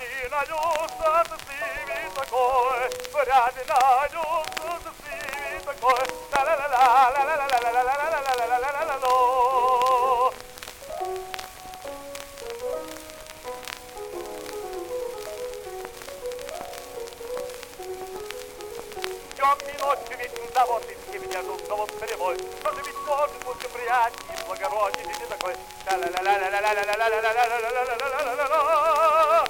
не найдется счастливый такой, вряд ли найдется счастливый такой. Ла-ла-ла-ла-ла-ла-ла-ла-ла-ла-ла-ла-ла-ла-ла. Днем и ночью ведь заботы все меня ждут, но вот кривой. Но же ведь может быть приятней, благородней, ты не такой. Ла-ла-ла-ла-ла-ла-ла-ла-ла-ла-ла-ла-ла-ла-ла-ла-ла.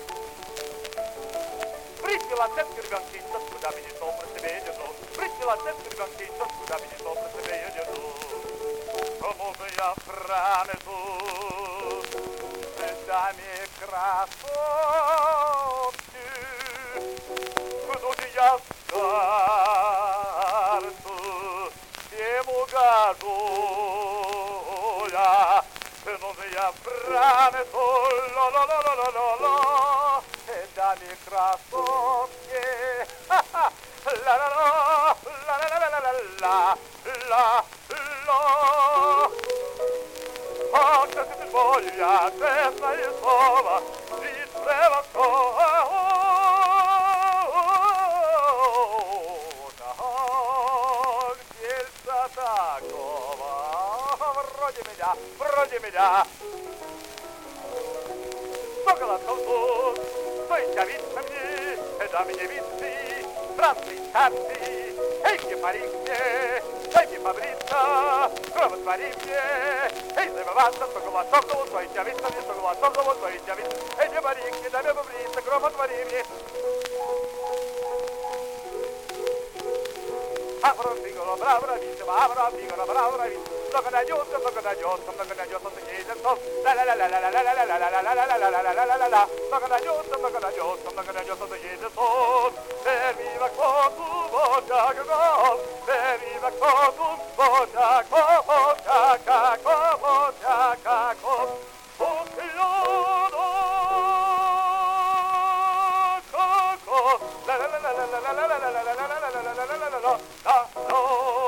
Притила цепь гонки, что куда меня то про себе я держу. Притила цепь гонки, что куда меня то про себе я держу. Кому же я пронесу цветами красотки? Куда же я старцу всем угожу я? Кому же я пронесу ла-ла-ла-ла-ла-ла-ла цветами красотки? Ла-ла-ла, ла-ла-ла-ла-ла-ла-ла. Ах, как ты моя честное слово, ведь превосходно. Сердца такого, вроде меня. Сто голосов тут, сто явится мне, это мне видны, странные карты. Эй, где парик мне, дай мне побриться, кровь отвори мне. Эй, забываться, сто голосов тут, сто явится мне, сто голосов тут, сто явится. Эй, где парик мне, дай мне побриться, кровь отвори мне. Абра, фигаро, браво, висимо, абра, фигаро, браво, висимо. Много найдется, много найдется, много найдется, ты не идешь. Ла-ла-ла-ла-ла-ла-ла-ла-ла-ла-ла-ла-ла-ла-ла-ла. Много найдется, много найдется, много найдется, ты не идешь. Serviva cotu, bocia, gol. Serviva cotu, bocia, bocia, bocia, bocia, la la la la la la la la la la la la la la la la la la la